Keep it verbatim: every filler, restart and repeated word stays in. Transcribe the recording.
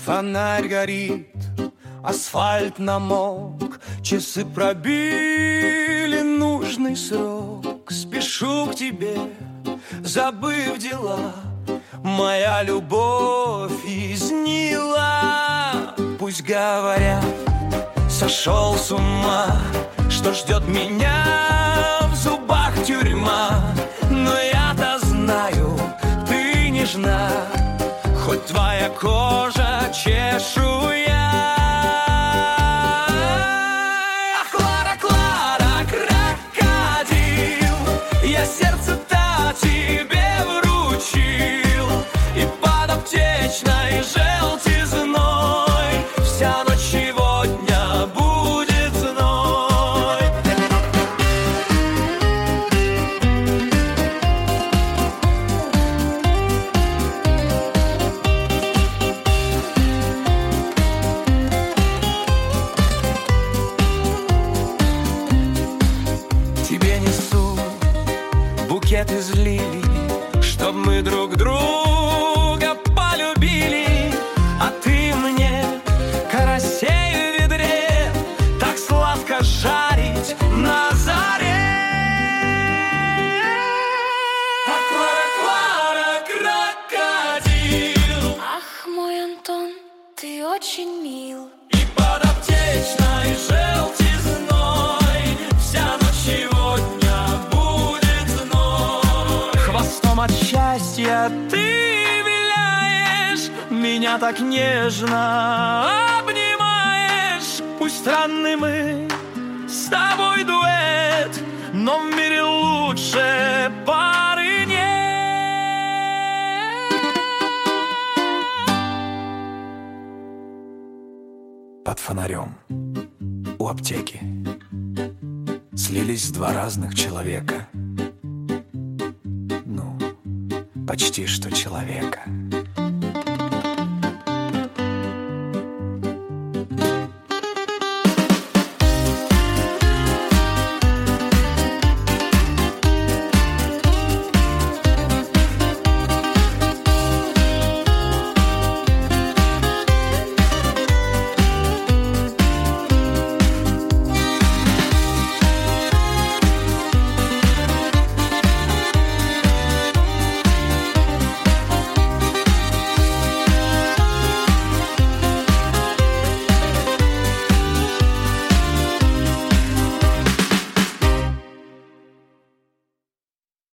Фонарь горит, асфальт намок, часы пробили нужный срок. Спешу к тебе, забыв дела, моя любовь изнила. Пусть говорят, сошел с ума, что ждет меня в зубах тюрьма. Но я-то знаю, ты нежна, хоть твоя кожа чешуя. Клара, Клара, крокодил, я сердце-то тебе вручил, и под аптечной желтизной вся ночь сегодня будет зной. Тебе несу букет из лилий, чтоб мы друг друга полюбили. А ты мне карасей в ведре так сладко жарить на заре. А Клара, Клара, крокодил, Ах, мой Антон, ты очень мил. и под аптечной желтизной вся ночь сегодня будет зной. Хвостом от счастья ты виляешь, меня так нежно обнимаешь. Пусть странный мы с тобой дуэт, но в мире лучше пары нет. Под фонарем у аптеки слились два разных человека. Ну, почти что человека.